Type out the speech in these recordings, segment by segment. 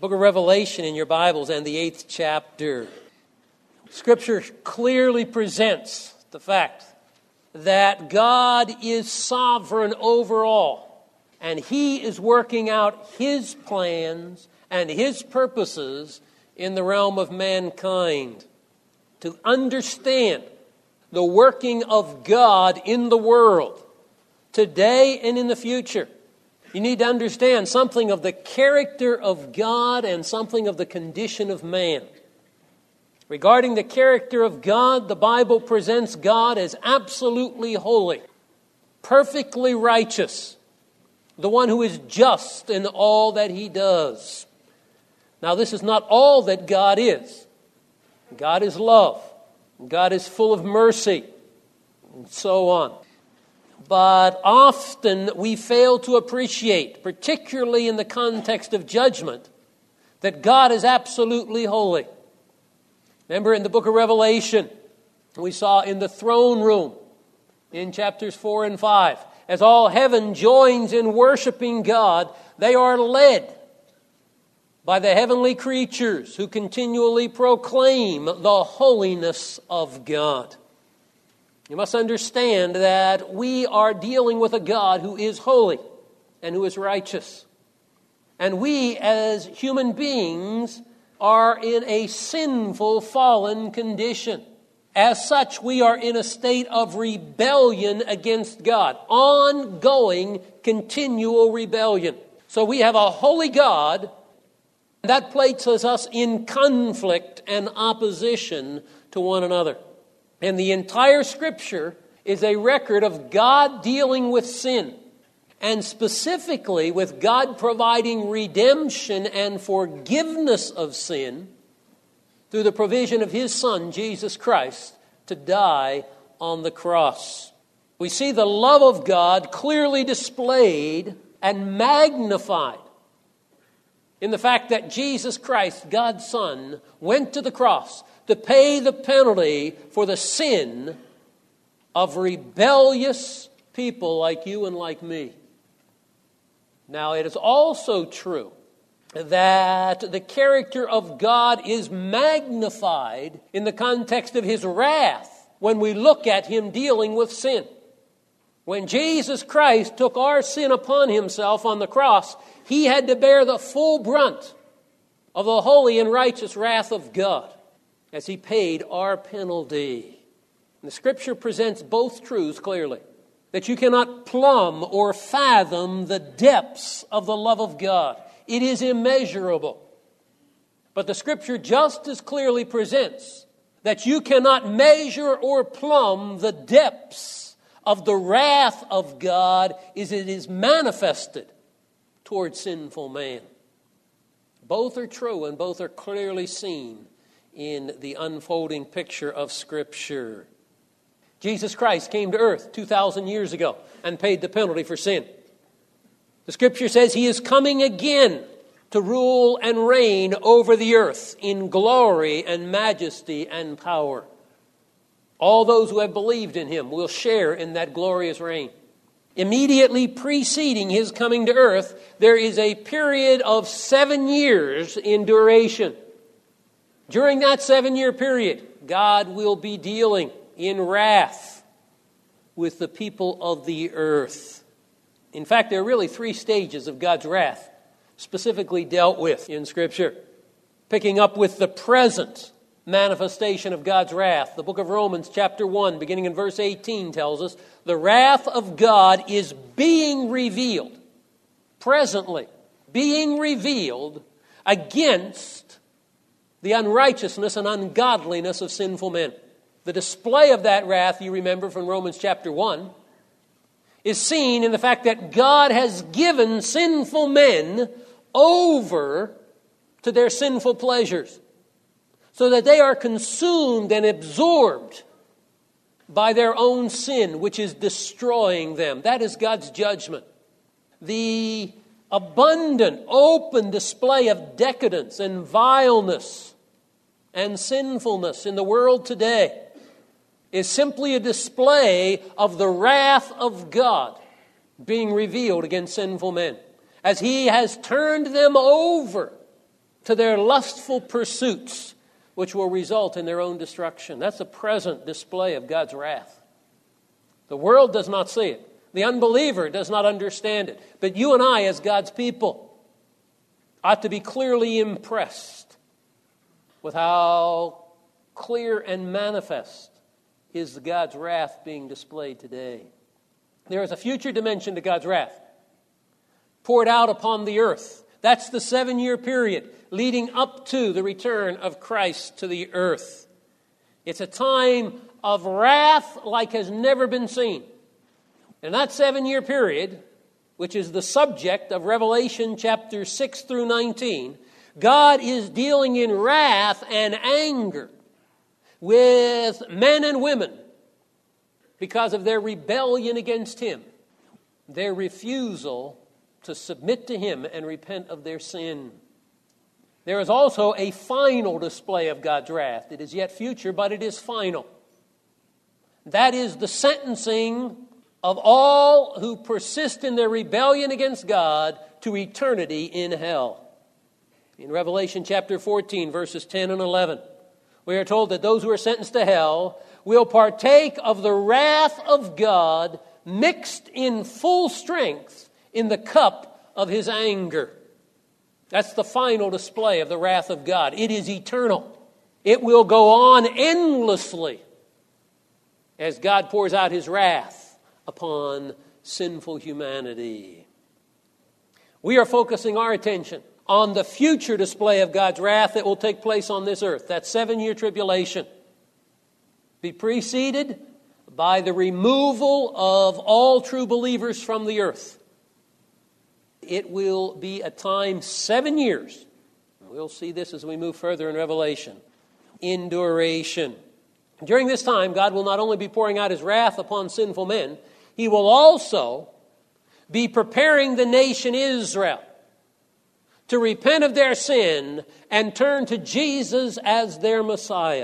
Book of Revelation in your Bibles and the 8th chapter. Scripture clearly presents the fact that God is sovereign over all, and He is working out His plans and His purposes in the realm of mankind. To understand the working of God in the world, today and in the future, you need to understand something of the character of God and something of the condition of man. Regarding the character of God, the Bible presents God as absolutely holy, perfectly righteous, the one who is just in all that He does. Now, this is not all that God is. God is love. God is full of mercy, and so on. But often we fail to appreciate, particularly in the context of judgment, that God is absolutely holy. Remember in the book of Revelation, we saw in the throne room in chapters 4 and 5, as all heaven joins in worshiping God, they are led by the heavenly creatures who continually proclaim the holiness of God. You must understand that we are dealing with a God who is holy and who is righteous. And we as human beings are in a sinful, fallen condition. As such, we are in a state of rebellion against God. Ongoing, continual rebellion. So we have a holy God that places us in conflict and opposition to one another. And the entire Scripture is a record of God dealing with sin, and specifically with God providing redemption and forgiveness of sin through the provision of His Son, Jesus Christ, to die on the cross. We see the love of God clearly displayed and magnified in the fact that Jesus Christ, God's Son, went to the cross to pay the penalty for the sin of rebellious people like you and like me. Now, it is also true that the character of God is magnified in the context of His wrath when we look at Him dealing with sin. When Jesus Christ took our sin upon Himself on the cross, He had to bear the full brunt of the holy and righteous wrath of God as He paid our penalty. And the Scripture presents both truths clearly, that you cannot plumb or fathom the depths of the love of God. It is immeasurable. But the Scripture just as clearly presents that you cannot measure or plumb the depths of the wrath of God as it is manifested toward sinful man. Both are true and both are clearly seen in the unfolding picture of Scripture. Jesus Christ came to earth 2,000 years ago and paid the penalty for sin. The Scripture says He is coming again to rule and reign over the earth in glory and majesty and power. All those who have believed in Him will share in that glorious reign. Immediately preceding His coming to earth, there is a period of 7 years in duration. During that 7-year period, God will be dealing in wrath with the people of the earth. In fact, there are really 3 stages of God's wrath specifically dealt with in Scripture. Picking up with the present manifestation of God's wrath, the book of Romans chapter 1, beginning in verse 18, tells us the wrath of God is being revealed, presently being revealed against the unrighteousness and ungodliness of sinful men. The display of that wrath, you remember from Romans chapter 1, is seen in the fact that God has given sinful men over to their sinful pleasures, so that they are consumed and absorbed by their own sin, which is destroying them. That is God's judgment. The abundant, open display of decadence and vileness and sinfulness in the world today is simply a display of the wrath of God being revealed against sinful men, as He has turned them over to their lustful pursuits, which will result in their own destruction. That's a present display of God's wrath. The world does not see it. The unbeliever does not understand it. But you and I, as God's people, ought to be clearly impressed with how clear and manifest is God's wrath being displayed today. There is a future dimension to God's wrath poured out upon the earth. That's the 7-year period leading up to the return of Christ to the earth. It's a time of wrath like has never been seen. In that 7-year period, which is the subject of Revelation chapter 6 through 19, God is dealing in wrath and anger with men and women because of their rebellion against Him, their refusal to submit to Him and repent of their sin. There is also a final display of God's wrath. It is yet future, but it is final. That is the sentencing of all who persist in their rebellion against God to eternity in hell. In Revelation chapter 14, verses 10 and 11, we are told that those who are sentenced to hell will partake of the wrath of God mixed in full strength in the cup of His anger. That's the final display of the wrath of God. It is eternal. It will go on endlessly as God pours out His wrath upon sinful humanity. We are focusing our attention on the future display of God's wrath that will take place on this earth. That 7-year tribulation be preceded by the removal of all true believers from the earth. It will be a time 7 years. We'll see this as we move further in Revelation. In duration. During this time, God will not only be pouring out His wrath upon sinful men, He will also be preparing the nation Israel to repent of their sin and turn to Jesus as their Messiah.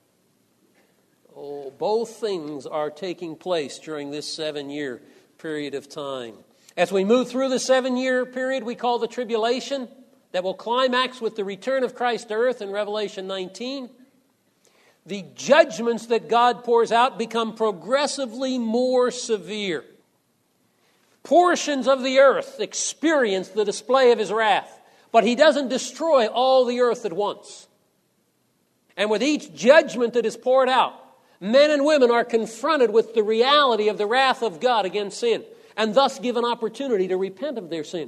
Oh, both things are taking place during this 7-year period of time. As we move through the 7-year period we call the tribulation, that will climax with the return of Christ to earth in Revelation 19, the judgments that God pours out become progressively more severe. Portions of the earth experience the display of His wrath, but He doesn't destroy all the earth at once. And with each judgment that is poured out, men and women are confronted with the reality of the wrath of God against sin, and thus give an opportunity to repent of their sin.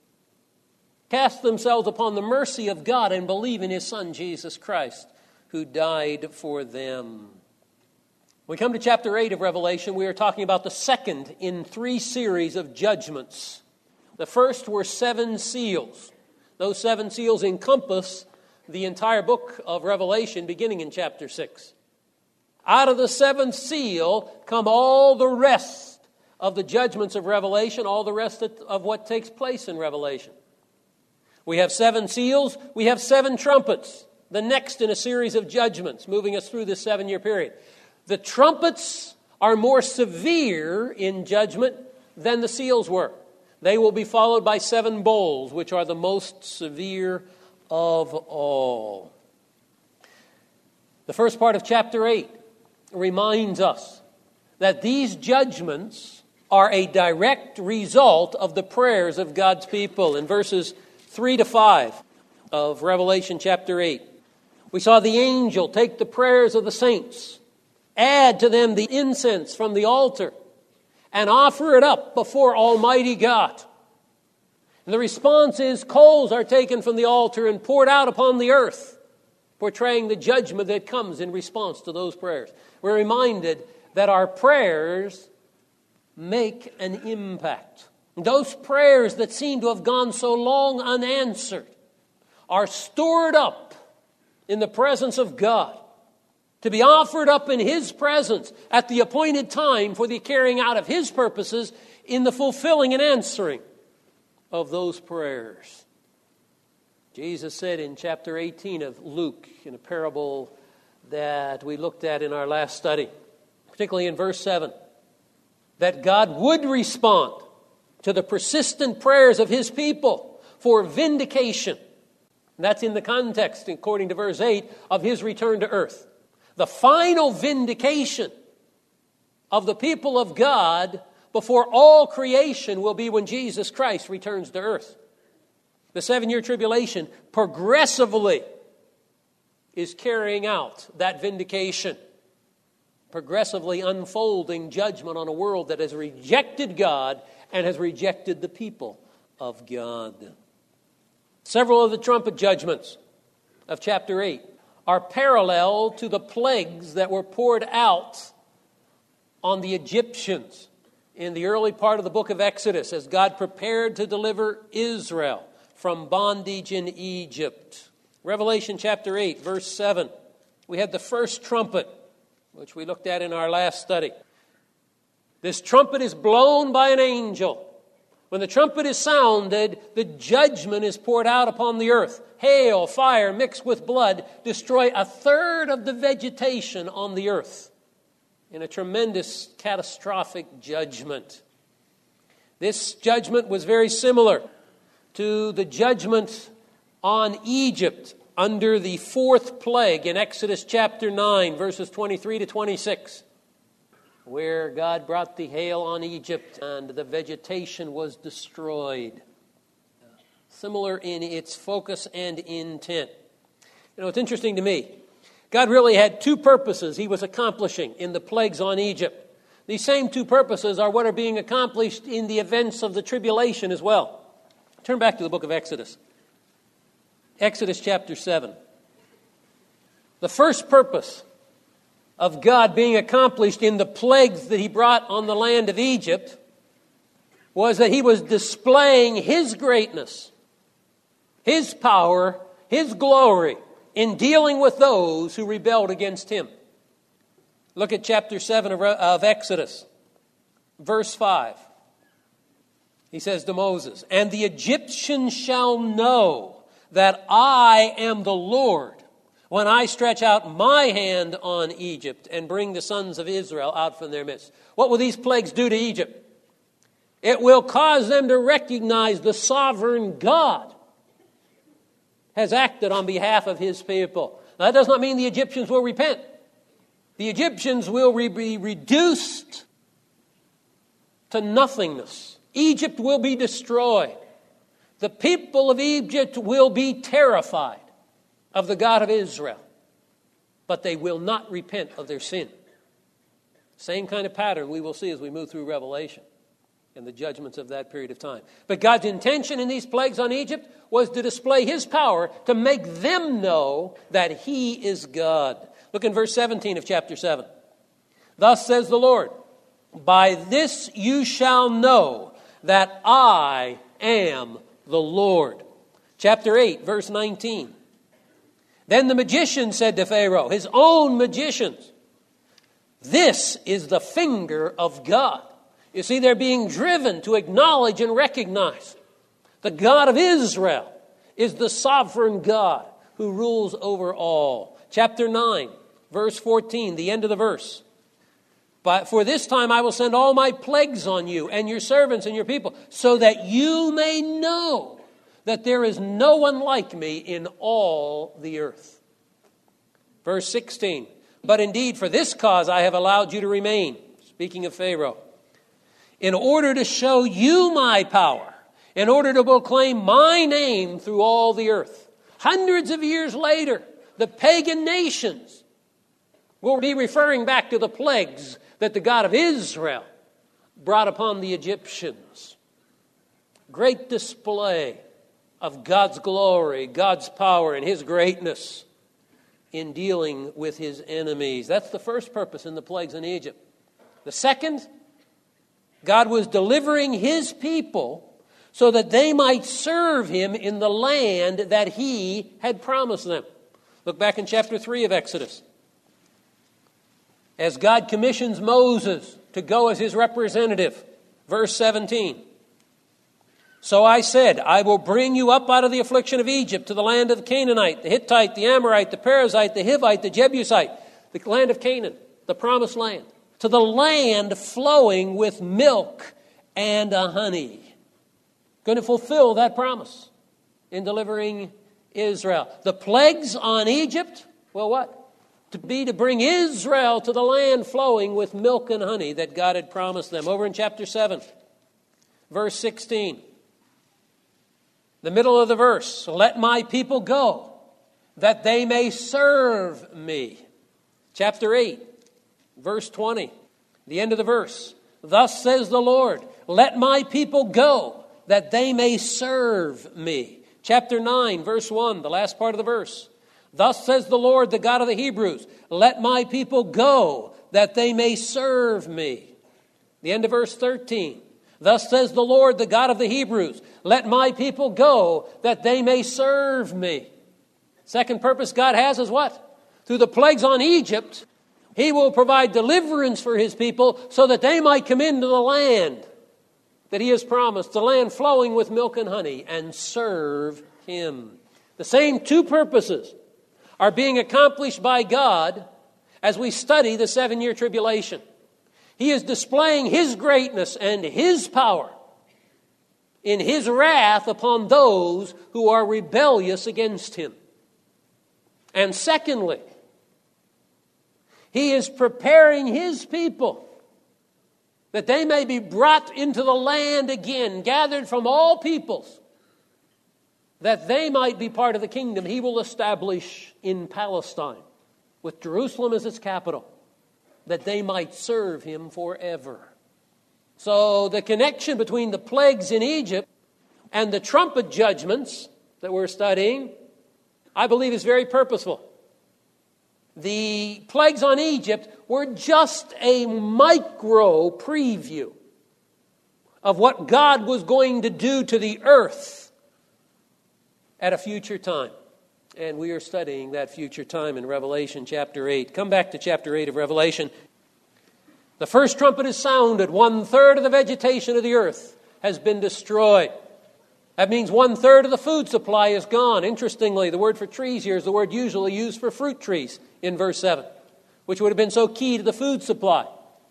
Cast themselves upon the mercy of God and believe in His Son, Jesus Christ, who died for them. When we come to chapter 8 of Revelation, we are talking about the second in 3 series of judgments. The first were 7 seals. Those 7 seals encompass the entire book of Revelation, beginning in chapter 6. Out of the 7th seal come all the rest of the judgments of Revelation, all the rest of what takes place in Revelation. We have 7 seals, we have 7 trumpets, the next in a series of judgments, moving us through this 7-year period. The trumpets are more severe in judgment than the seals were. They will be followed by 7 bowls, which are the most severe of all. The first part of chapter 8 reminds us that these judgments are a direct result of the prayers of God's people. In verses 3 to 5 of Revelation chapter 8, we saw the angel take the prayers of the saints, add to them the incense from the altar, and offer it up before Almighty God. And the response is coals are taken from the altar and poured out upon the earth, portraying the judgment that comes in response to those prayers. We're reminded that our prayers make an impact. Those prayers that seem to have gone so long unanswered are stored up in the presence of God to be offered up in His presence at the appointed time for the carrying out of His purposes in the fulfilling and answering of those prayers. Jesus said in chapter 18 of Luke, in a parable that we looked at in our last study, particularly in verse 7, that God would respond to the persistent prayers of His people for vindication And that's in the context, according to verse 8, of his return to earth. The final vindication of the people of God before all creation will be when Jesus Christ returns to earth. The 7-year tribulation progressively is carrying out that vindication, progressively unfolding judgment on a world that has rejected God and has rejected the people of God. Several of the trumpet judgments of chapter 8 are parallel to the plagues that were poured out on the Egyptians in the early part of the book of Exodus as God prepared to deliver Israel from bondage in Egypt. Revelation chapter 8, verse 7. We had the first trumpet, which we looked at in our last study. This trumpet is blown by an angel. When the trumpet is sounded, the judgment is poured out upon the earth. Hail, fire mixed with blood destroy a third of the vegetation on the earth in a tremendous catastrophic judgment. This judgment was very similar to the judgment on Egypt under the fourth plague in Exodus chapter 9, verses 23 to 26, where God brought the hail on Egypt and the vegetation was destroyed. Similar in its focus and intent. You know, it's interesting to me. God really had two purposes he was accomplishing in the plagues on Egypt. These same two purposes are what are being accomplished in the events of the tribulation as well. Turn back to the book of Exodus. Exodus chapter 7. The first purpose of God being accomplished in the plagues that he brought on the land of Egypt was that he was displaying his greatness, his power, his glory in dealing with those who rebelled against him. Look at chapter 7 of Exodus, verse 5. He says to Moses, "And the Egyptians shall know that I am the Lord when I stretch out my hand on Egypt and bring the sons of Israel out from their midst." What will these plagues do to Egypt? It will cause them to recognize the sovereign God has acted on behalf of his people. Now, that does not mean the Egyptians will repent. The Egyptians will be reduced to nothingness. Egypt will be destroyed. The people of Egypt will be terrified of the God of Israel, but they will not repent of their sin. Same kind of pattern we will see as we move through Revelation and the judgments of that period of time. But God's intention in these plagues on Egypt was to display his power to make them know that he is God. Look in verse 17 of chapter 7. "Thus says the Lord, by this you shall know that I am the Lord." Chapter 8, verse 19. "Then the magician said to Pharaoh," his own magicians, "This is the finger of God." You see, they're being driven to acknowledge and recognize the God of Israel is the sovereign God who rules over all. Chapter 9, verse 14, the end of the verse. "But for this time I will send all my plagues on you and your servants and your people, so that you may know that there is no one like me in all the earth." Verse 16, "But indeed for this cause I have allowed you to remain," speaking of Pharaoh, "in order to show you my power, in order to proclaim my name through all the earth." Hundreds of years later, the pagan nations will be referring back to the plagues that the God of Israel brought upon the Egyptians. Great display of God's glory, God's power, and his greatness in dealing with his enemies. That's the first purpose in the plagues in Egypt. The second, God was delivering his people so that they might serve him in the land that he had promised them. Look back in chapter 3 of Exodus. As God commissions Moses to go as his representative, verse 17. "So I said, I will bring you up out of the affliction of Egypt to the land of the Canaanite, the Hittite, the Amorite, the Perizzite, the Hivite, the Jebusite," the land of Canaan, the promised land, "to the land flowing with milk and honey." Going to fulfill that promise in delivering Israel. The plagues on Egypt, well, what? To bring Israel to the land flowing with milk and honey that God had promised them. Over in chapter 7, verse 16. The middle of the verse, let my people go, that they may serve me. Chapter 8, verse 20, the end of the verse. Thus says the Lord, let my people go, that they may serve me. Chapter 9, verse 1, the last part of the verse. Thus says the Lord, the God of the Hebrews, let my people go, that they may serve me. The end of verse 13. Thus says the Lord, the God of the Hebrews, let my people go, that they may serve me. Second purpose God has is what? Through the plagues on Egypt, He will provide deliverance for His people so that they might come into the land that He has promised, the land flowing with milk and honey, and serve Him. The same two purposes are being accomplished by God as we study the 7-year tribulation. He is displaying His greatness and His power in His wrath upon those who are rebellious against Him. And secondly, He is preparing His people that they may be brought into the land again, gathered from all peoples, that they might be part of the kingdom He will establish in Palestine, with Jerusalem as its capital, that they might serve Him forever. So the connection between the plagues in Egypt and the trumpet judgments that we're studying, I believe, is very purposeful. The plagues on Egypt were just a micro preview of what God was going to do to the earth at a future time. And we are studying that future time in Revelation chapter 8. Come back to chapter 8 of Revelation. The first trumpet is sounded. 1/3 of the vegetation of the earth has been destroyed. That means 1/3 of the food supply is gone. Interestingly, the word for trees here is the word usually used for fruit trees in verse 7, which would have been so key to the food supply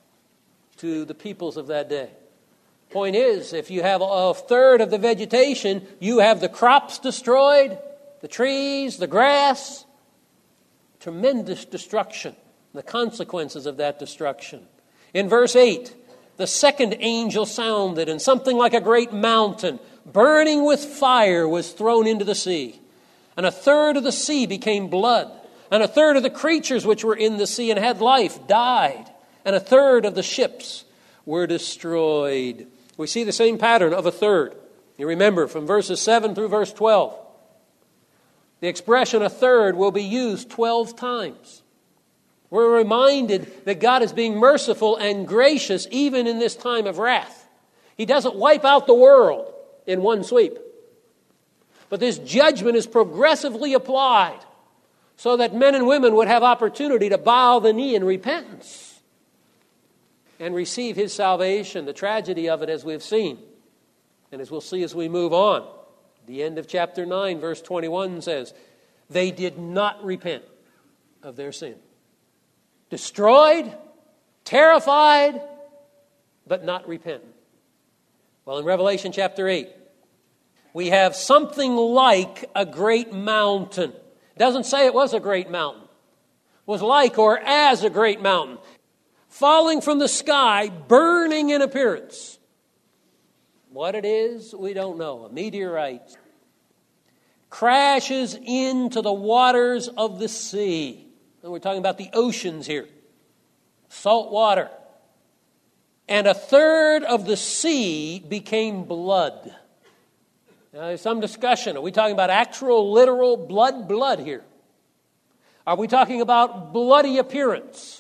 to the peoples of that day. Point is, if you have 1/3 of the vegetation, you have the crops destroyed, the trees, the grass, tremendous destruction, the consequences of that destruction. In verse 8, the second angel sounded, and something like a great mountain, burning with fire, was thrown into the sea. And 1/3 of the sea became blood, and 1/3 of the creatures which were in the sea and had life died, and 1/3 of the ships were destroyed. We see the same pattern of 1/3. You remember from verses 7 through verse 12. The expression 1/3 will be used 12 times. We're reminded that God is being merciful and gracious even in this time of wrath. He doesn't wipe out the world in one sweep. But this judgment is progressively applied so that men and women would have opportunity to bow the knee in repentance and receive His salvation. The tragedy of it, as we've seen, and as we'll see as we move on, the end of chapter 9, verse 21 says, they did not repent of their sin. Destroyed, terrified, but not repentant. Well, in Revelation chapter 8, we have something like a great mountain. It doesn't say it was a great mountain. It was like or as a great mountain, falling from the sky, burning in appearance. What it is, we don't know. A meteorite crashes into the waters of the sea. And we're talking about the oceans here. Salt water. And 1/3 of the sea became blood. Now, there's some discussion. Are we talking about actual, literal blood here? Are we talking about bloody appearance?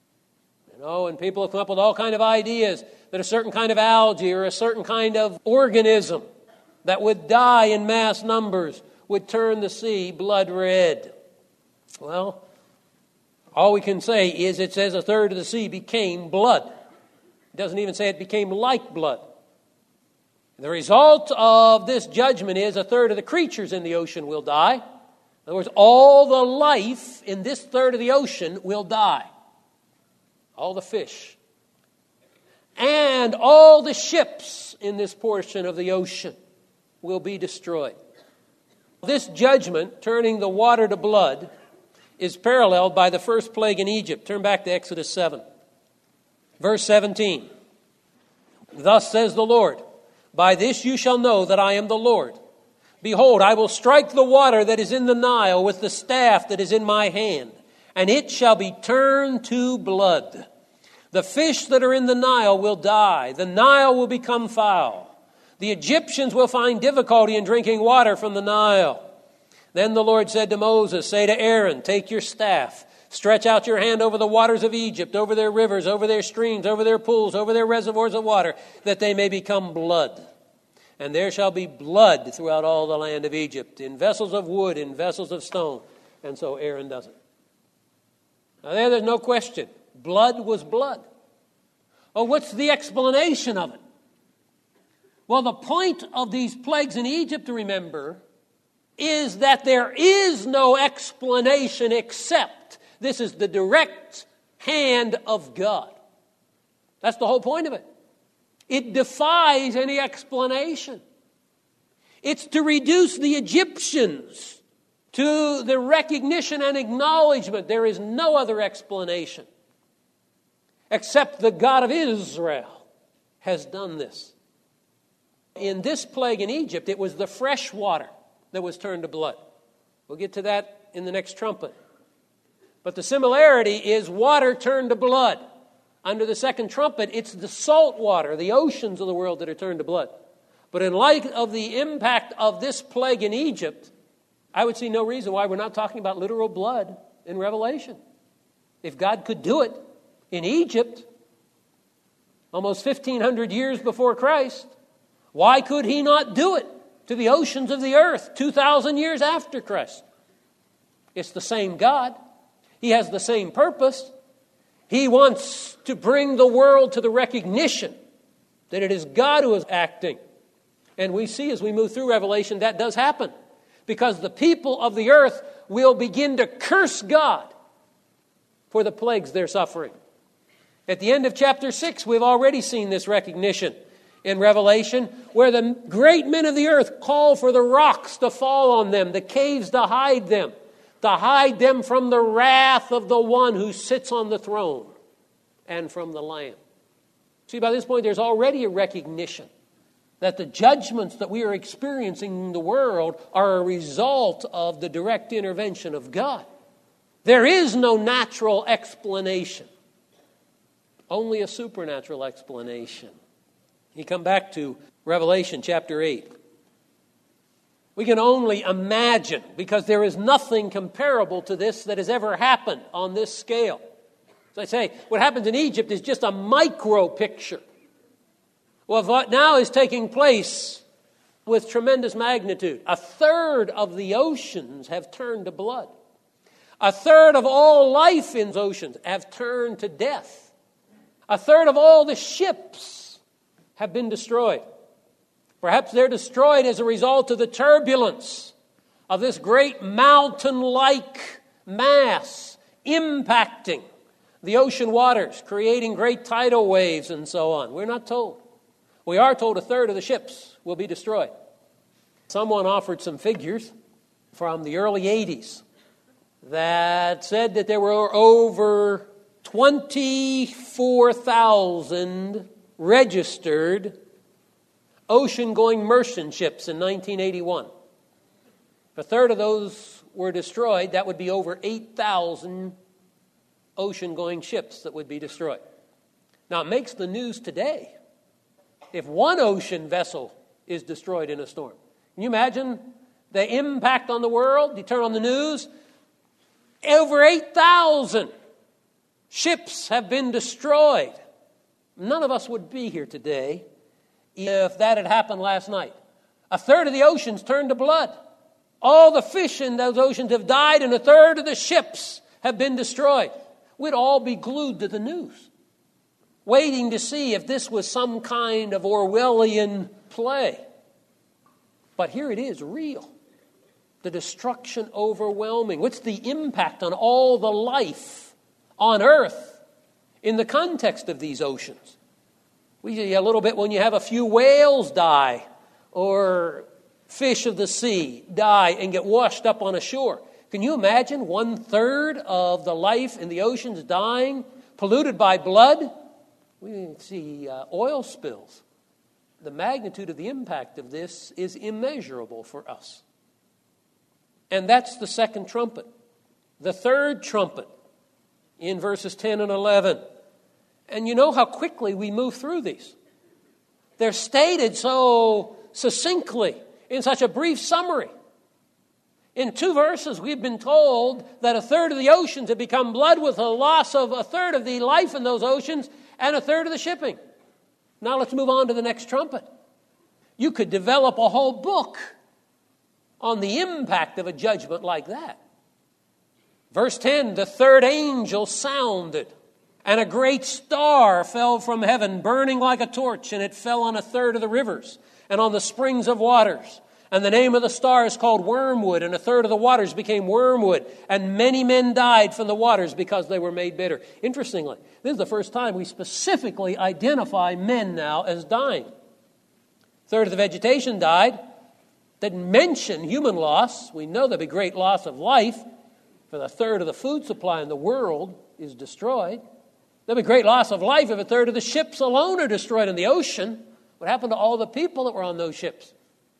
And people have come up with all kinds of ideas that a certain kind of algae or a certain kind of organism that would die in mass numbers would turn the sea blood red. Well, all we can say is it says 1/3 of the sea became blood. It doesn't even say it became like blood. The result of this judgment is 1/3 of the creatures in the ocean will die. In other words, all the life in this 1/3 of the ocean will die. All the fish. And all the ships in this portion of the ocean will be destroyed. This judgment, turning the water to blood, is paralleled by the first plague in Egypt. Turn back to Exodus 7. Verse 17. Thus says the Lord, by this you shall know that I am the Lord. Behold, I will strike the water that is in the Nile with the staff that is in my hand, and it shall be turned to blood. The fish that are in the Nile will die. The Nile will become foul. The Egyptians will find difficulty in drinking water from the Nile. Then the Lord said to Moses, say to Aaron, take your staff, stretch out your hand over the waters of Egypt, over their rivers, over their streams, over their pools, over their reservoirs of water, that they may become blood. And there shall be blood throughout all the land of Egypt, in vessels of wood, in vessels of stone. And so Aaron does it. Now there's no question. Blood was blood. Oh, what's the explanation of it? Well, the point of these plagues in Egypt, to remember, is that there is no explanation except this is the direct hand of God. That's the whole point of it. It defies any explanation. It's to reduce the Egyptians to the recognition and acknowledgement there is no other explanation except the God of Israel has done this. In this plague in Egypt, it was the fresh water that was turned to blood. We'll get to that in the next trumpet. But the similarity is water turned to blood. Under the second trumpet, it's the salt water, the oceans of the world that are turned to blood. But in light of the impact of this plague in Egypt, I would see no reason why we're not talking about literal blood in Revelation. If God could do it in Egypt, almost 1,500 years before Christ, why could he not do it to the oceans of the earth 2,000 years after Christ? It's the same God. He has the same purpose. He wants to bring the world to the recognition that it is God who is acting. And we see as we move through Revelation that does happen. Because the people of the earth will begin to curse God for the plagues they're suffering. At the end of chapter 6, we've already seen this recognition in Revelation, where the great men of the earth call for the rocks to fall on them, the caves to hide them from the wrath of the one who sits on the throne and from the Lamb. See, by this point, there's already a recognition that the judgments that we are experiencing in the world are a result of the direct intervention of God. There is no natural explanation, only a supernatural explanation. You come back to Revelation chapter 8. We can only imagine, because there is nothing comparable to this that has ever happened on this scale. As I say, what happens in Egypt is just a micro picture. Well, what now is taking place with tremendous magnitude. A third of the oceans have turned to blood. A third of all life in those oceans have turned to death. A third of all the ships have been destroyed. Perhaps they're destroyed as a result of the turbulence of this great mountain-like mass impacting the ocean waters, creating great tidal waves and so on. We're not told. We are told a third of the ships will be destroyed. Someone offered some figures from the early 80s that said that there were over 24,000 registered ocean-going merchant ships in 1981. If a third of those were destroyed, that would be over 8,000 ocean-going ships that would be destroyed. Now, it makes the news today if one ocean vessel is destroyed in a storm. Can you imagine the impact on the world? You turn on the news, over 8,000 ships have been destroyed. None of us would be here today if that had happened last night. A third of the oceans turned to blood. All the fish in those oceans have died, and a third of the ships have been destroyed. We'd all be glued to the news, waiting to see if this was some kind of Orwellian play. But here it is, real. The destruction overwhelming. What's the impact on all the life on earth in the context of these oceans? We see a little bit when you have a few whales die, or fish of the sea die and get washed up on a shore. Can you imagine 1/3 of the life in the oceans dying, polluted by blood? We see oil spills. The magnitude of the impact of this is immeasurable for us. And that's the second trumpet. The third trumpet in verses 10 and 11. And you know how quickly we move through these. They're stated so succinctly in such a brief summary. In 2 verses, we've been told that 1/3 of the oceans have become blood, with a loss of 1/3 of the life in those oceans and 1/3 of the shipping. Now let's move on to the next trumpet. You could develop a whole book on the impact of a judgment like that. Verse 10, the third angel sounded, and a great star fell from heaven, burning like a torch, and it fell on 1/3 of the rivers and on the springs of waters. And the name of the star is called Wormwood, and 1/3 of the waters became wormwood, and many men died from the waters because they were made bitter. Interestingly, this is the first time we specifically identify men now as dying. 1/3 of the vegetation died. Didn't mention human loss. We know there'll be great loss of life, for 1/3 of the food supply in the world is destroyed. There'll be great loss of life if 1/3 of the ships alone are destroyed in the ocean. What happened to all the people that were on those ships?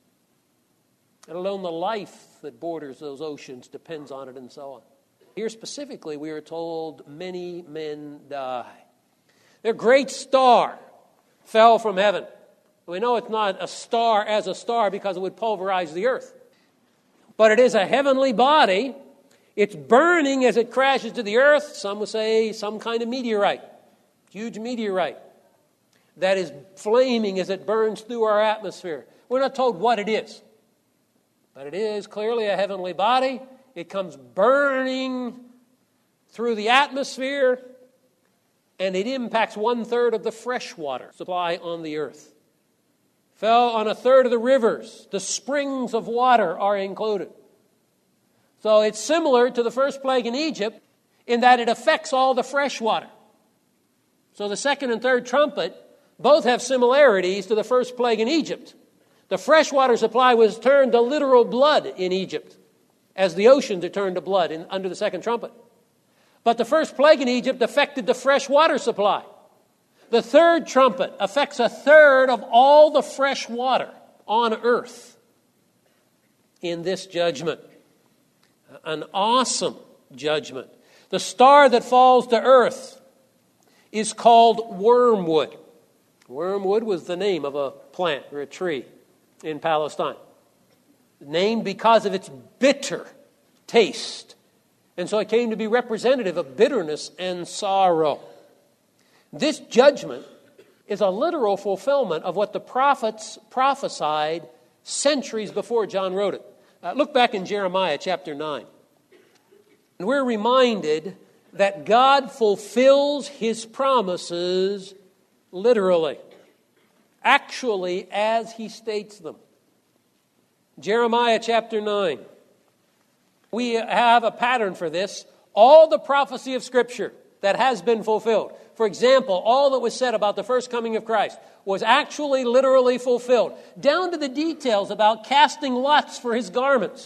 And alone the life that borders those oceans depends on it, and so on. Here specifically, we are told many men die. Their great star fell from heaven. We know it's not a star as a star because it would pulverize the earth. But it is a heavenly body. It's burning as it crashes to the earth. Some would say some kind of meteorite, huge meteorite, that is flaming as it burns through our atmosphere. We're not told what it is. But it is clearly a heavenly body. It comes burning through the atmosphere, and it impacts 1/3 of the fresh water supply on the earth. Fell on 1/3 of the rivers. The springs of water are included. So it's similar to the first plague in Egypt in that it affects all the fresh water. So the second and third trumpet both have similarities to the first plague in Egypt. The freshwater supply was turned to literal blood in Egypt, as the oceans are turned to blood under the second trumpet. But the first plague in Egypt affected the freshwater supply. The third trumpet affects 1/3 of all the fresh water on earth in this judgment. An awesome judgment. The star that falls to earth is called wormwood. Wormwood was the name of a plant or a tree in Palestine, named because of its bitter taste. And so it came to be representative of bitterness and sorrow. This judgment is a literal fulfillment of what the prophets prophesied centuries before John wrote it. Look back in Jeremiah chapter 9. And we're reminded that God fulfills his promises literally, actually as he states them. Jeremiah chapter 9. We have a pattern for this. All the prophecy of Scripture that has been fulfilled. For example, all that was said about the first coming of Christ was actually literally fulfilled, down to the details about casting lots for his garments.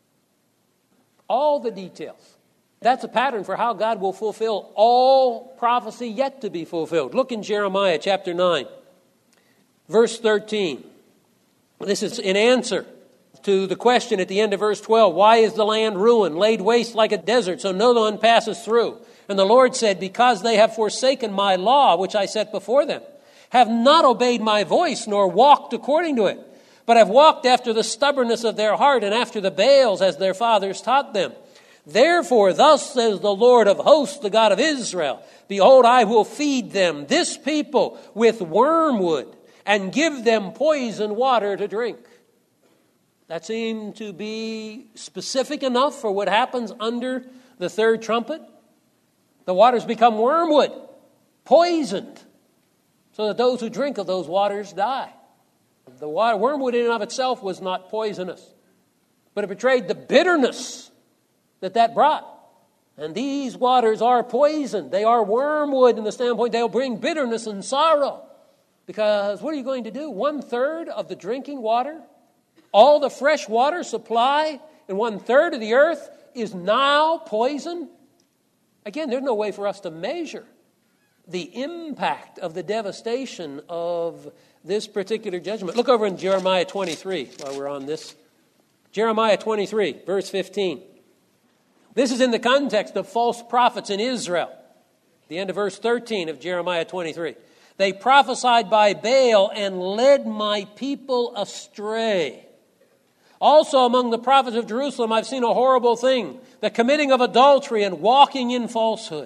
All the details. That's a pattern for how God will fulfill all prophecy yet to be fulfilled. Look in Jeremiah chapter 9, verse 13. This is in answer to the question at the end of verse 12. Why is the land ruined, laid waste like a desert, so no one passes through? And the Lord said, because they have forsaken my law, which I set before them, have not obeyed my voice, nor walked according to it, but have walked after the stubbornness of their heart and after the Baals as their fathers taught them. Therefore, thus says the Lord of hosts, the God of Israel, behold, I will feed them, this people, with wormwood, and give them poison water to drink. That seemed to be specific enough for what happens under the third trumpet. The waters become wormwood, poisoned, so that those who drink of those waters die. The wormwood in and of itself was not poisonous, but it betrayed the bitterness that brought. And these waters are poisoned. They are wormwood in the standpoint they'll bring bitterness and sorrow. Because what are you going to do? 1/3 of the drinking water All the fresh water supply in 1/3 of the earth is now poison. Again, there's no way for us to measure the impact of the devastation of this particular judgment. Look over in Jeremiah 23 while we're on this. Jeremiah 23, verse 15. This is in the context of false prophets in Israel. The end of verse 13 of Jeremiah 23. They prophesied by Baal and led my people astray. Also among the prophets of Jerusalem I've seen a horrible thing, the committing of adultery and walking in falsehood.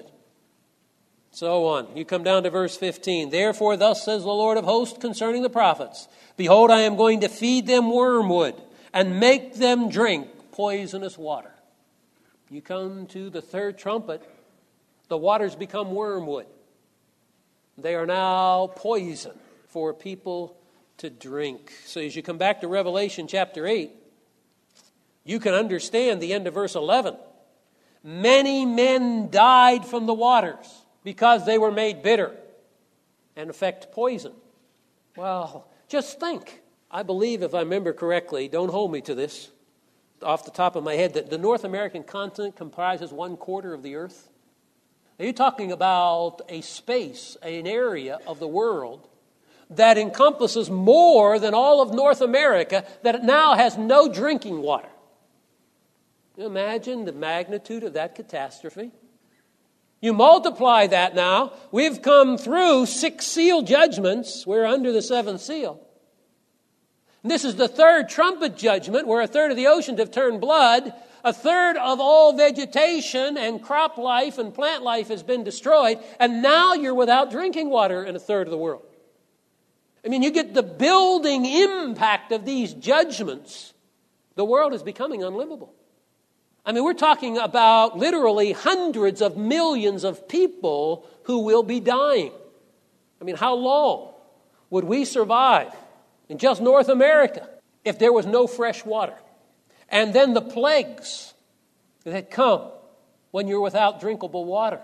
So on. You come down to verse 15. Therefore thus says the Lord of hosts concerning the prophets, behold, I am going to feed them wormwood and make them drink poisonous water. You come to the third trumpet, the waters become wormwood. They are now poison for people to drink. So as you come back to Revelation chapter 8, you can understand the end of verse 11. Many men died from the waters because they were made bitter and affect poison. Well, just think. I believe, if I remember correctly, don't hold me to this, off the top of my head, that the North American continent comprises 1/4 of the earth. Are you talking about a space, an area of the world that encompasses more than all of North America, that it now has no drinking water? You imagine the magnitude of that catastrophe? You multiply that now. We've come through 6 seal judgments. We're under the 7th seal. And this is the 3rd trumpet judgment, where 1/3 of the oceans have turned blood. 1/3 of all vegetation and crop life and plant life has been destroyed. And now you're without drinking water in 1/3 of the world. I mean, you get the building impact of these judgments. The world is becoming unlivable. I mean, we're talking about literally hundreds of millions of people who will be dying. I mean, how long would we survive in just North America if there was no fresh water? And then the plagues that come when you're without drinkable water.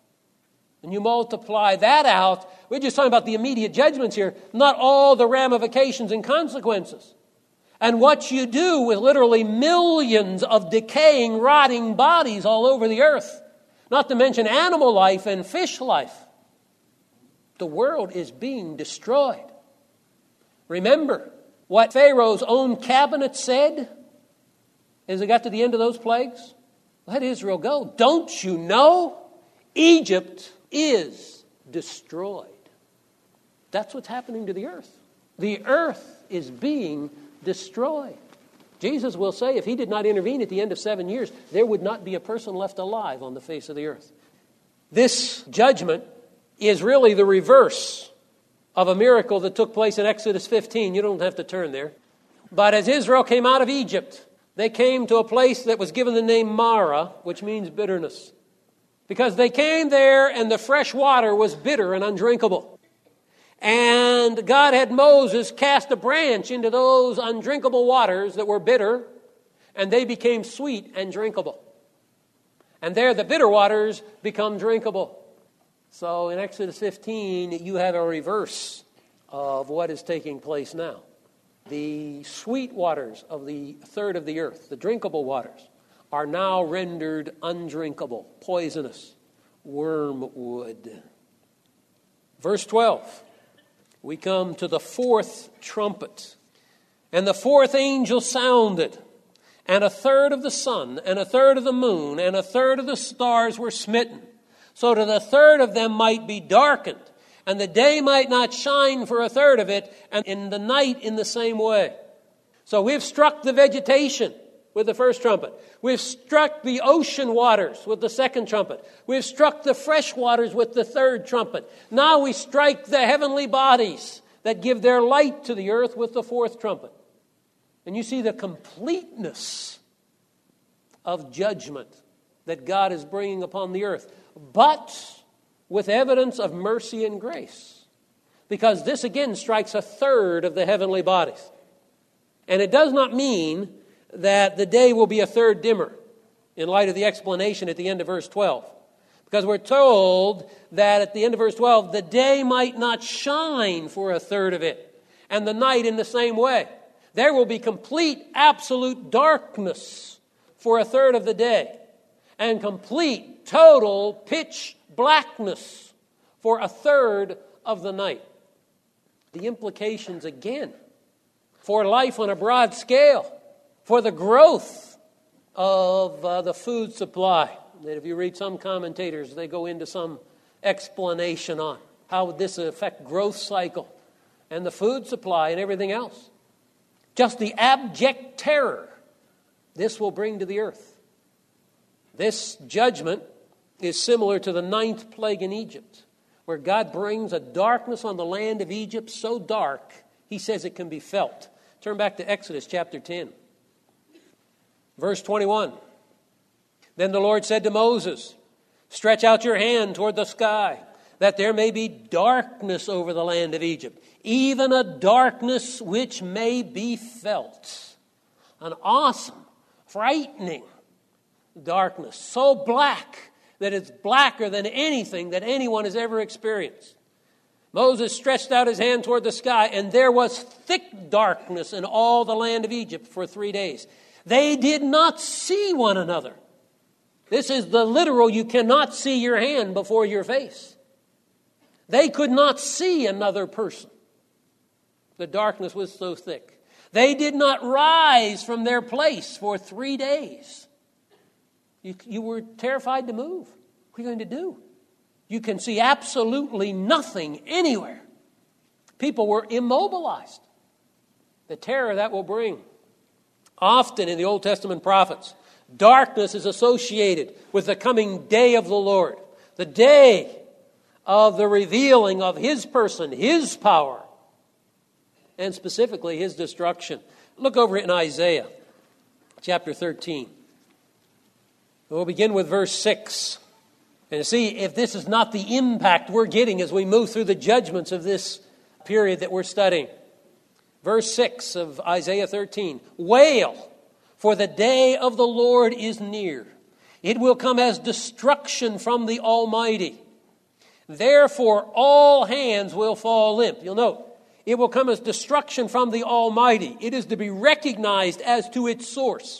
And you multiply that out. We're just talking about the immediate judgments here, not all the ramifications and consequences. And what you do with literally millions of decaying, rotting bodies all over the earth, not to mention animal life and fish life. The world is being destroyed. Remember what Pharaoh's own cabinet said as it got to the end of those plagues? Let Israel go. Don't you know? Egypt is destroyed. That's what's happening to the earth. The earth is being destroyed. Jesus will say if he did not intervene at the end of 7 years, there would not be a person left alive on the face of the earth. This judgment is really the reverse of a miracle that took place in Exodus 15. You don't have to turn there. But as Israel came out of Egypt, they came to a place that was given the name Marah, which means bitterness. Because they came there and the fresh water was bitter and undrinkable. And God had Moses cast a branch into those undrinkable waters that were bitter, and they became sweet and drinkable. And there the bitter waters become drinkable. So in Exodus 15, you have a reverse of what is taking place now. The sweet waters of the 1/3 of the earth, the drinkable waters, are now rendered undrinkable, poisonous, wormwood. Verse 12. We come to the 4th trumpet. And the 4th angel sounded, and 1/3 of the sun, and 1/3 of the moon, and 1/3 of the stars were smitten, so that 1/3 of them might be darkened, and the day might not shine for 1/3 of it, and in the night in the same way. So we've struck the vegetation with the 1st trumpet. We've struck the ocean waters with the 2nd trumpet. We've struck the fresh waters with the 3rd trumpet. Now we strike the heavenly bodies that give their light to the earth with the 4th trumpet. And you see the completeness of judgment that God is bringing upon the earth, but with evidence of mercy and grace. Because this again strikes 1/3 of the heavenly bodies. And it does not mean that the day will be 1/3 dimmer in light of the explanation at the end of verse 12. Because we're told that at the end of verse 12, the day might not shine for 1/3 of it, and the night in the same way. There will be complete, absolute darkness for a third of the day, and complete, total pitch blackness for a third of the night. The implications, again, for life on a broad scale, for the growth of the food supply. That if you read some commentators, they go into some explanation on how would this affect growth cycle and the food supply and everything else. Just the abject terror this will bring to the earth. This judgment is similar to the 9th plague in Egypt, where God brings a darkness on the land of Egypt so dark, he says it can be felt. Turn back to Exodus chapter 10. Verse 21. Then the Lord said to Moses, stretch out your hand toward the sky, that there may be darkness over the land of Egypt, even a darkness which may be felt. An awesome, frightening darkness, so black that it's blacker than anything that anyone has ever experienced. Moses stretched out his hand toward the sky, and there was thick darkness in all the land of Egypt for 3 days. They did not see one another. This is the literal, you cannot see your hand before your face. They could not see another person. The darkness was so thick. They did not rise from their place for 3 days. You were terrified to move. What are you going to do? You can see absolutely nothing anywhere. People were immobilized. The terror that will bring. Often in the Old Testament prophets, darkness is associated with the coming day of the Lord. The day of the revealing of His person, His power, and specifically His destruction. Look over in Isaiah chapter 13. We'll begin with verse 6. And see if this is not the impact we're getting as we move through the judgments of this period that we're studying. Verse 6 of Isaiah 13. Wail, for the day of the Lord is near. It will come as destruction from the Almighty. Therefore all hands will fall limp. You'll note, it will come as destruction from the Almighty. It is to be recognized as to its source.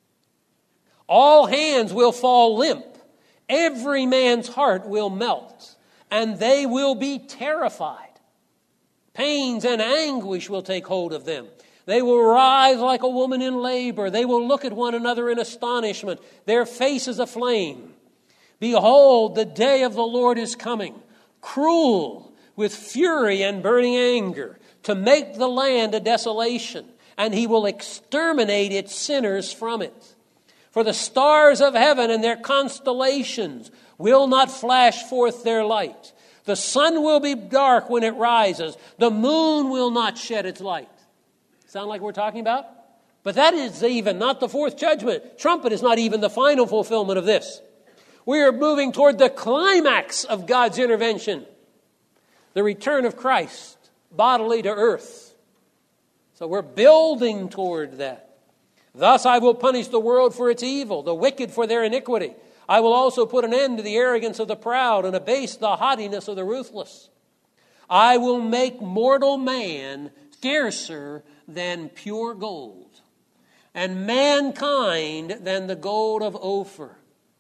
All hands will fall limp. Every man's heart will melt, and they will be terrified. Pains and anguish will take hold of them. They will rise like a woman in labor. They will look at one another in astonishment, their faces aflame. Behold, the day of the Lord is coming, cruel, with fury and burning anger, to make the land a desolation, and He will exterminate its sinners from it. For the stars of heaven and their constellations will not flash forth their light. The sun will be dark when it rises. The moon will not shed its light. Sound like we're talking about? But that is even not the fourth judgment. Trumpet is not even the final fulfillment of this. We are moving toward the climax of God's intervention. The return of Christ bodily to earth. So we're building toward that. Thus I will punish the world for its evil, the wicked for their iniquity. I will also put an end to the arrogance of the proud and abase the haughtiness of the ruthless. I will make mortal man scarcer than pure gold, and mankind than the gold of Ophir.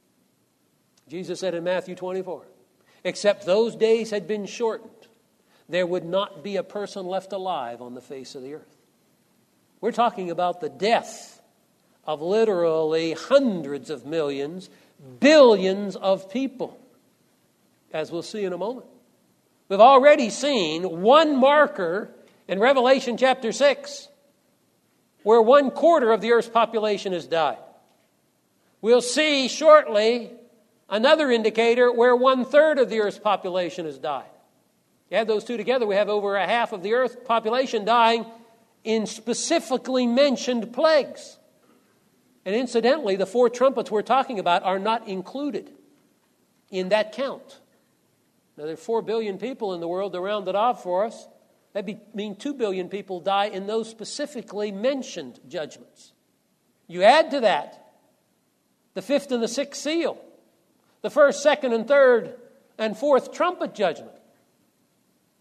Jesus said in Matthew 24, except those days had been shortened, there would not be a person left alive on the face of the earth. We're talking about the death of literally hundreds of millions, billions of people, as we'll see in a moment. We've already seen one marker in Revelation chapter 6, where 1/4 of the earth's population has died. We'll see shortly another indicator where 1/3 of the earth's population has died. You add those two together, we have over a half of the earth's population dying in specifically mentioned plagues. And incidentally, the 4 trumpets we're talking about are not included in that count. Now, there are 4 billion people in the world to round it off for us. That'd mean 2 billion people die in those specifically mentioned judgments. You add to that the 5th and the 6th seal, the 1st, 2nd, and 3rd, and 4th trumpet judgment.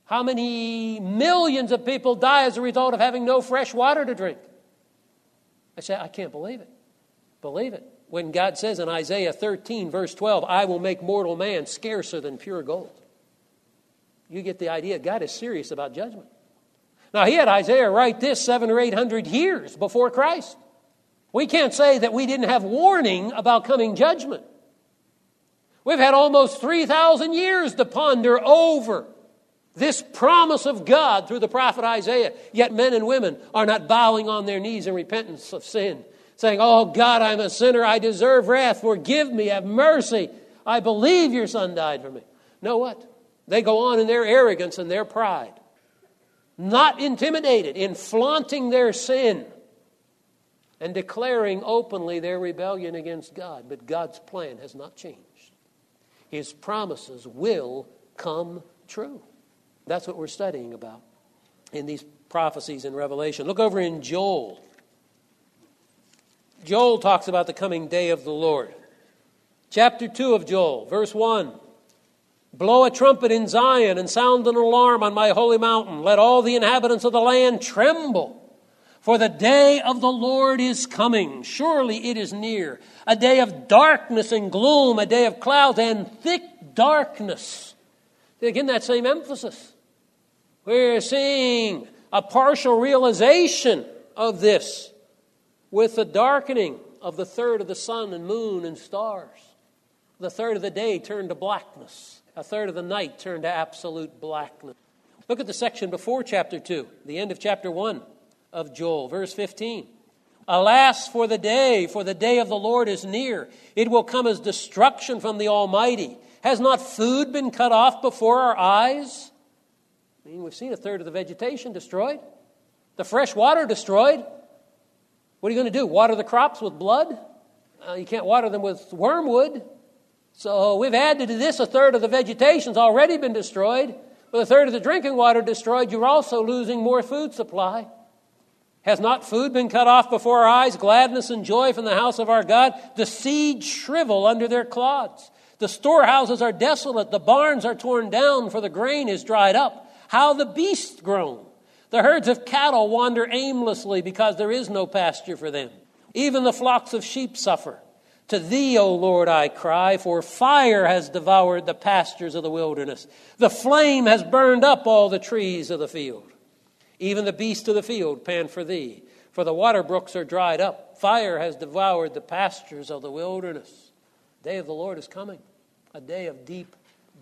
How many millions of people die as a result of having no fresh water to drink? I say, I can't believe it. Believe it. When God says in Isaiah 13, verse 12, I will make mortal man scarcer than pure gold. You get the idea. God is serious about judgment. Now, he had Isaiah write this 700 or 800 years before Christ. We can't say that we didn't have warning about coming judgment. We've had almost 3,000 years to ponder over this promise of God through the prophet Isaiah. Yet men and women are not bowing on their knees in repentance of sin, saying, oh God, I'm a sinner. I deserve wrath. Forgive me. Have mercy. I believe your son died for me. Know what? They go on in their arrogance and their pride, not intimidated in flaunting their sin and declaring openly their rebellion against God. But God's plan has not changed. His promises will come true. That's what we're studying about in these prophecies in Revelation. Look over in Joel. Joel talks about the coming day of the Lord. Chapter 2 of Joel, verse 1. Blow a trumpet in Zion and sound an alarm on my holy mountain. Let all the inhabitants of the land tremble. For the day of the Lord is coming. Surely it is near. A day of darkness and gloom, a day of clouds and thick darkness. Again, that same emphasis. We're seeing a partial realization of this with the darkening of the third of the sun and moon and stars. The third of the day turned to blackness. A third of the night turned to absolute blackness. Look at the section before chapter 2, the end of chapter 1 of Joel, verse 15. Alas, for the day of the Lord is near. It will come as destruction from the Almighty. Has not food been cut off before our eyes? I mean, we've seen a third of the vegetation destroyed. The fresh water destroyed. What are you going to do? Water the crops with blood? You can't water them with wormwood. So we've added to this a third of the vegetation's already been destroyed. With a third of the drinking water destroyed, you're also losing more food supply. Has not food been cut off before our eyes? Gladness and joy from the house of our God. The seeds shrivel under their clods. The storehouses are desolate. The barns are torn down, for the grain is dried up. How the beasts groan. The herds of cattle wander aimlessly because there is no pasture for them. Even the flocks of sheep suffer. To thee, O Lord, I cry, for fire has devoured the pastures of the wilderness. The flame has burned up all the trees of the field. Even the beasts of the field pant for thee, for the water brooks are dried up. Fire has devoured the pastures of the wilderness. The day of the Lord is coming, a day of deep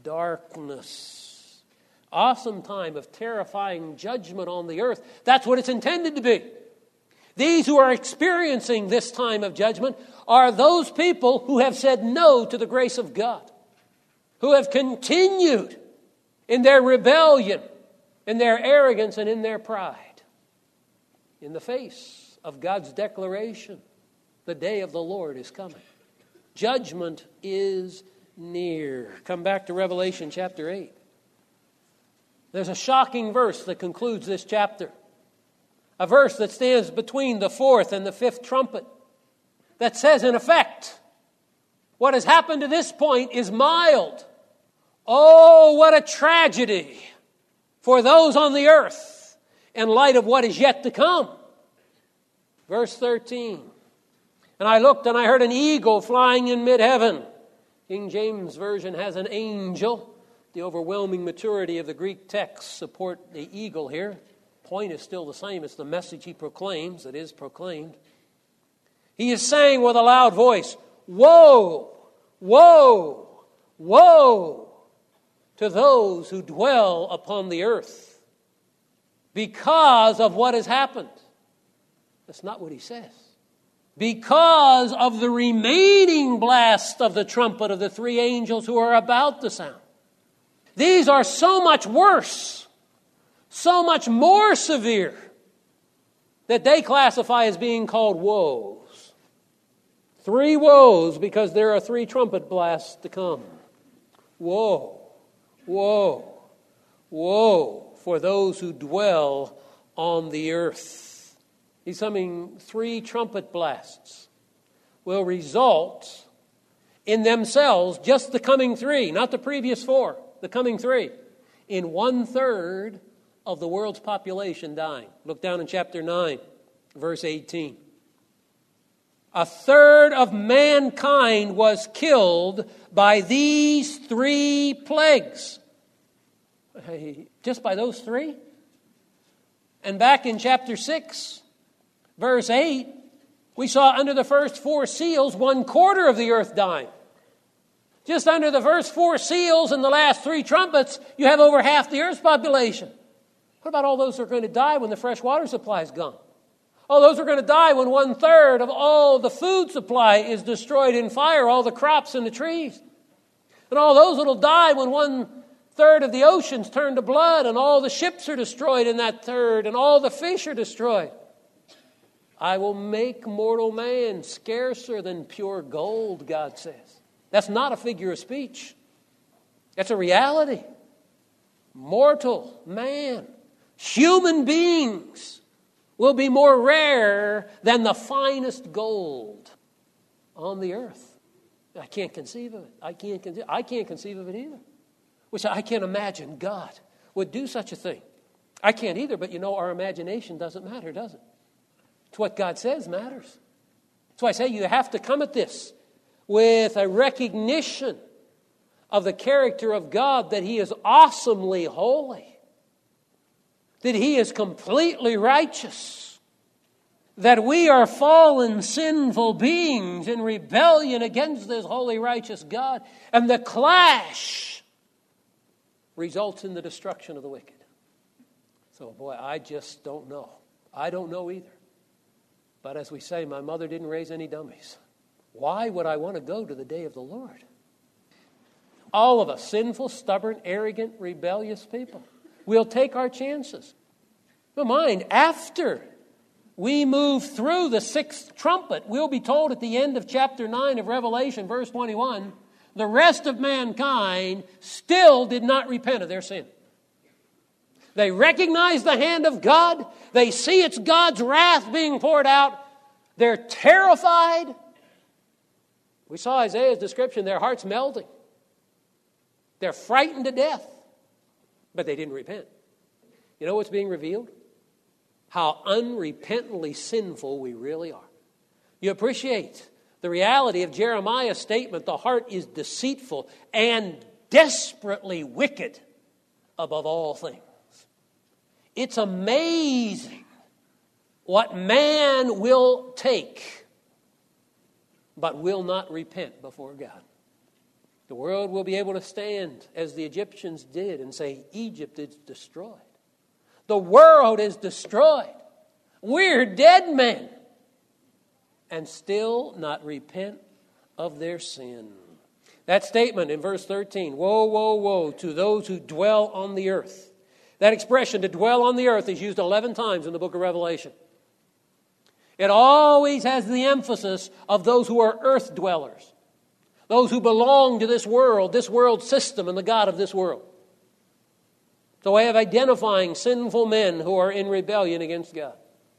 darkness. Awesome time of terrifying judgment on the earth. That's what it's intended to be. These who are experiencing this time of judgment are those people who have said no to the grace of God, who have continued in their rebellion, in their arrogance, and in their pride. In the face of God's declaration, the day of the Lord is coming. Judgment is near. Come back to Revelation chapter 8. There's a shocking verse that concludes this chapter. A verse that stands between the fourth and the fifth trumpet. That says, in effect, what has happened to this point is mild. Oh, what a tragedy for those on the earth in light of what is yet to come. Verse 13. And I looked and I heard an eagle flying in mid-heaven. King James Version has an angel. The overwhelming maturity of the Greek texts support the eagle here. Point is still the same. It's the message he proclaims. It is proclaimed. He is saying with a loud voice, woe, woe, woe to those who dwell upon the earth because of what has happened. That's not what he says. Because of the remaining blast of the trumpet of the three angels who are about to sound. These are so much worse, so much more severe, that they classify as being called woes. 3 woes because there are 3 trumpet blasts to come. Woe, woe, woe for those who dwell on the earth. He's coming 3 trumpet blasts will result in themselves, just the coming 3, not the previous 4, the coming 3, in 1/3 of the world's population dying. Look down in chapter 9, verse 18. 1/3 of mankind was killed by these 3 plagues. Just by those 3? And back in chapter 6, verse 8, we saw under the first 4 seals, 1/4 of the earth dying. Just under the first 4 seals and the last 3 trumpets, you have over half the earth's population. What about all those who are going to die when the fresh water supply is gone? All those who are going to die when 1/3 of all the food supply is destroyed in fire, all the crops and the trees. And all those that will die when 1/3 of the oceans turn to blood and all the ships are destroyed in that third and all the fish are destroyed. I will make mortal man scarcer than pure gold, God says. That's not a figure of speech. That's a reality. Mortal man, human beings will be more rare than the finest gold on the earth. I can't conceive of it. I can't conceive of it either. Which I can't imagine God would do such a thing. I can't either, but our imagination doesn't matter, does it? It's what God says matters. That's why I say you have to come at this with a recognition of the character of God, that He is awesomely holy, that He is completely righteous, that we are fallen, sinful beings in rebellion against this holy, righteous God, and the clash results in the destruction of the wicked. So, boy, I just don't know. I don't know either. But as we say, my mother didn't raise any dummies. Why would I want to go to the day of the Lord? All of us, sinful, stubborn, arrogant, rebellious people, we'll take our chances. But mind, after we move through the 6th trumpet, we'll be told at the end of chapter 9 of Revelation, verse 21, the rest of mankind still did not repent of their sin. They recognize the hand of God. They see it's God's wrath being poured out. They're terrified. We saw Isaiah's description, their hearts melting. They're frightened to death. But they didn't repent. You know what's being revealed? How unrepentantly sinful we really are. You appreciate the reality of Jeremiah's statement, the heart is deceitful and desperately wicked above all things. It's amazing what man will take, but will not repent before God. The world will be able to stand as the Egyptians did and say, Egypt is destroyed. The world is destroyed. We're dead men. And still not repent of their sin. That statement in verse 13, woe, woe, woe to those who dwell on the earth. That expression, to dwell on the earth, is used 11 times in the book of Revelation. It always has the emphasis of those who are earth dwellers. Those who belong to this world system, and the God of this world. It's a way of identifying sinful men who are in rebellion against God.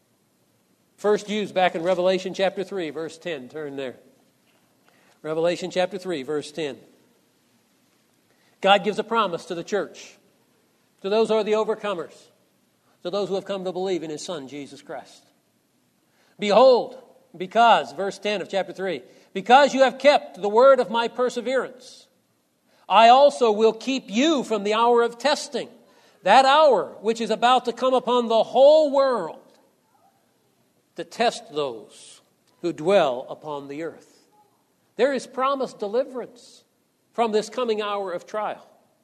First used back in Revelation chapter 3, verse 10. Turn there. Revelation chapter 3, verse 10. God gives a promise to the church, to those who are the overcomers, to those who have come to believe in His Son, Jesus Christ. Behold, because, verse 10 of chapter 3, because you have kept the word of my perseverance, I also will keep you from the hour of testing, that hour which is about to come upon the whole world, to test those who dwell upon the earth. There is promised deliverance from this coming hour of trial.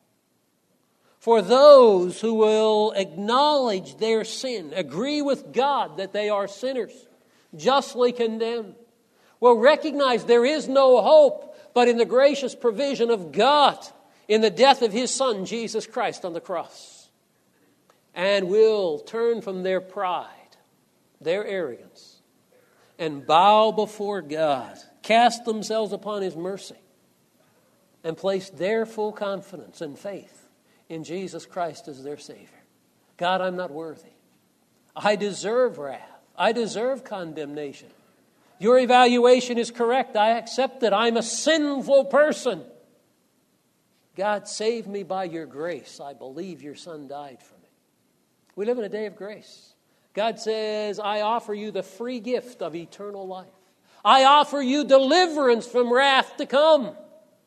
For those who will acknowledge their sin, agree with God that they are sinners, justly condemned, will recognize there is no hope but in the gracious provision of God in the death of His Son, Jesus Christ, on the cross, and will turn from their pride, their arrogance, and bow before God, cast themselves upon His mercy, and place their full confidence and faith in Jesus Christ as their Savior. God, I'm not worthy. I deserve wrath. I deserve condemnation. Your evaluation is correct. I accept that I'm a sinful person. God, save me by your grace. I believe your Son died for me. We live in a day of grace. God says, I offer you the free gift of eternal life. I offer you deliverance from wrath to come.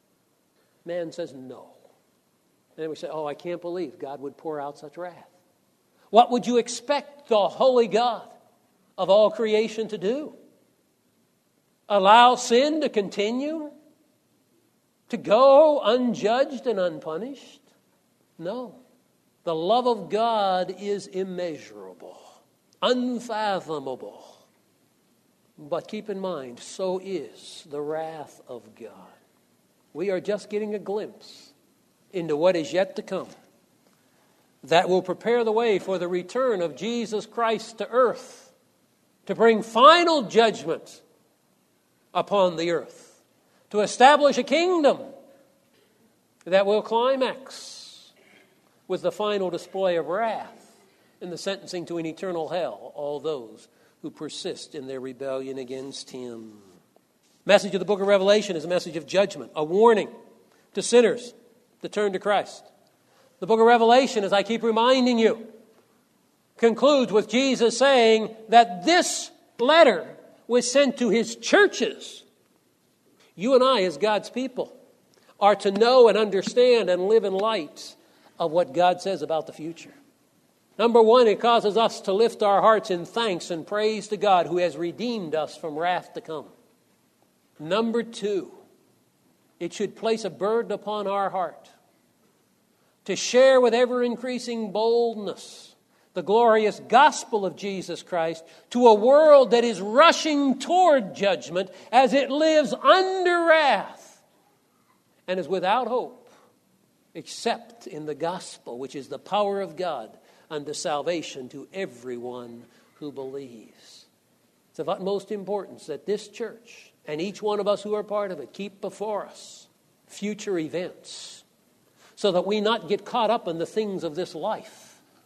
Man says no. And then we say, oh, I can't believe God would pour out such wrath. What would you expect the holy God of all creation to do? Allow sin to continue? To go unjudged and unpunished? No. The love of God is immeasurable, unfathomable. But keep in mind, so is the wrath of God. We are just getting a glimpse into what is yet to come that will prepare the way for the return of Jesus Christ to earth to bring final judgment upon the earth, to establish a kingdom that will climax with the final display of wrath in the sentencing to an eternal hell all those who persist in their rebellion against him. The message of the book of Revelation is a message of judgment, a warning to sinners to turn to Christ. The book of Revelation, as I keep reminding you, concludes with Jesus saying that this letter was sent to his churches. You and I, as God's people, are to know and understand and live in light of what God says about the future. Number one, it causes us to lift our hearts in thanks and praise to God who has redeemed us from wrath to come. Number two, it should place a burden upon our heart to share with ever-increasing boldness the glorious gospel of Jesus Christ to a world that is rushing toward judgment as it lives under wrath and is without hope except in the gospel, which is the power of God unto salvation to everyone who believes. It's of utmost importance that this church and each one of us who are part of it keep before us future events so that we not get caught up in the things of this life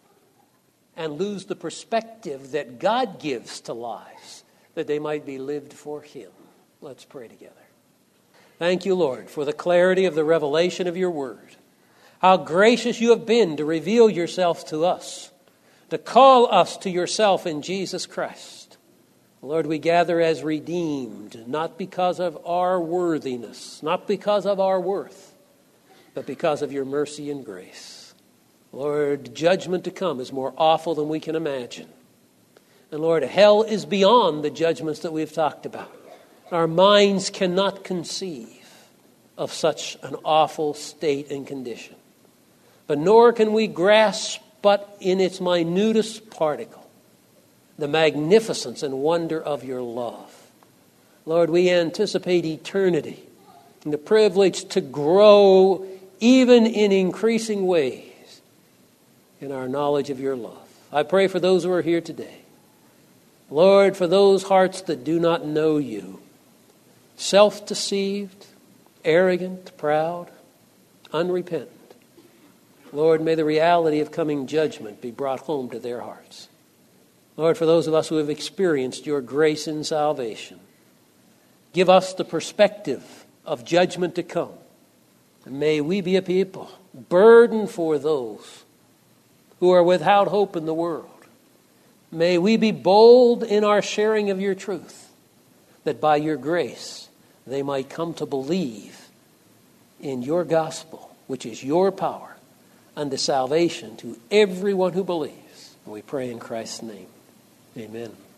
and lose the perspective that God gives to lives, that they might be lived for him. Let's pray together. Thank you, Lord, for the clarity of the revelation of your word. How gracious you have been to reveal yourself to us, to call us to yourself in Jesus Christ. Lord, we gather as redeemed, not because of our worthiness, not because of our worth, but because of your mercy and grace. Lord, judgment to come is more awful than we can imagine. And Lord, hell is beyond the judgments that we've talked about. Our minds cannot conceive of such an awful state and condition. But nor can we grasp but in its minutest particle the magnificence and wonder of your love. Lord, we anticipate eternity and the privilege to grow even in increasing ways in our knowledge of your love. I pray for those who are here today. Lord, for those hearts that do not know you, self-deceived, arrogant, proud, unrepentant. Lord, may the reality of coming judgment be brought home to their hearts. Lord, for those of us who have experienced your grace in salvation, give us the perspective of judgment to come. And may we be a people burdened for those who are without hope in the world. May we be bold in our sharing of your truth, that by your grace they might come to believe in your gospel, which is your power unto salvation to everyone who believes. And we pray in Christ's name. Amen.